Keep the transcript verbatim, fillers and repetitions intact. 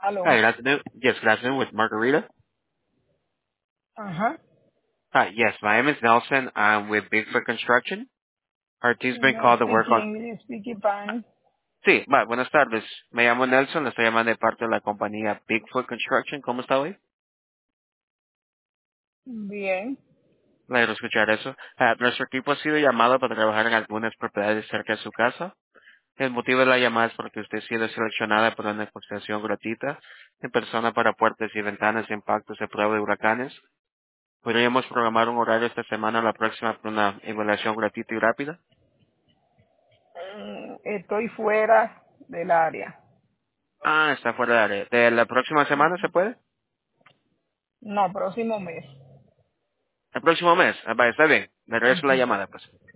Hi, Aló. good afternoon. Yes, good afternoon with Margarita. Ajá. Hi, yes, my name is Nelson. I'm with Bigfoot Construction. Our team's been No called to speak work on... English, speak Spanish. Sí, va, buenas tardes. Me llamo Nelson, le estoy llamando de parte de la compañía Bigfoot Construction. ¿Cómo está hoy? Bien. Me alegro escuchar eso. Ah, nuestro equipo ha sido llamado para trabajar en algunas propiedades cerca de su casa. El motivo de la llamada es porque usted ha sido seleccionada por una negociación gratuita en persona para puertas y ventanas de impactos de prueba de huracanes. Podríamos programar un horario esta semana o la próxima para una evaluación gratuita y rápida. Mm, Estoy fuera del área. Ah, está fuera de área. ¿De la próxima semana se puede? No, próximo mes. El próximo mes. Ah, vale, está bien. Le regreso la Ujú. llamada, pues.